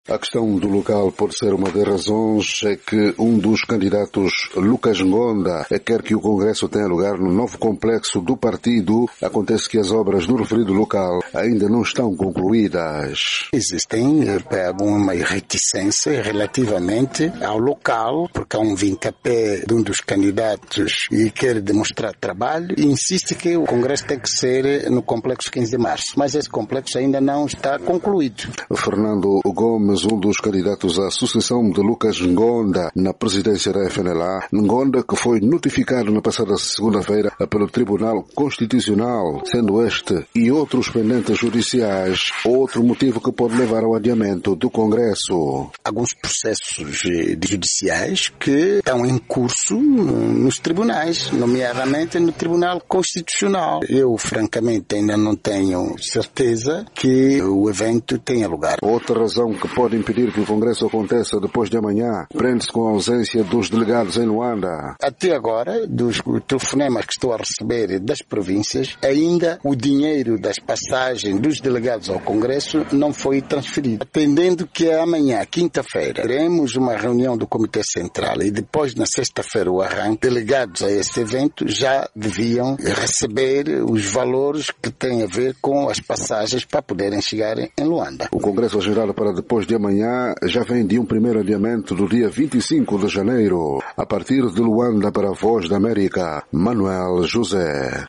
A questão do local pode ser uma das razões é que um dos candidatos, Lucas Ngonda, quer que o Congresso tenha lugar no novo complexo do partido. Acontece que as obras do referido local ainda não estão concluídas. Existem alguma reticência relativamente ao local, porque há um vintapé de um dos candidatos e quer demonstrar trabalho e insiste que o Congresso tem que ser no complexo 15 de março, mas esse complexo ainda não está concluído. Fernando Gomes, um dos candidatos à sucessão de Lucas Ngonda na presidência da FNLA, Ngonda que foi notificado na passada segunda-feira pelo Tribunal Constitucional, sendo este e outros pendentes judiciais outro motivo que pode levar ao adiamento do Congresso. Alguns processos judiciais que estão em curso nos tribunais, nomeadamente no Tribunal Constitucional. Eu, francamente, ainda não tenho certeza que o evento tenha lugar. Outra razão que pode impedir que o Congresso aconteça depois de amanhã prende-se com a ausência dos delegados em Luanda. Até agora, dos telefonemas que estou a receber das províncias, ainda o dinheiro das passagens dos delegados ao Congresso não foi transferido. Atendendo que amanhã, quinta-feira, teremos uma reunião do Comitê Central e depois, na sexta-feira, o arranque, delegados a esse evento já deviam receber os valores que têm a ver com as passagens para poderem chegar em Luanda. O Congresso agendado para depois de amanhã já vem de um primeiro adiamento do dia 25 de janeiro. A partir de Luanda para a Voz da América, Manuel José.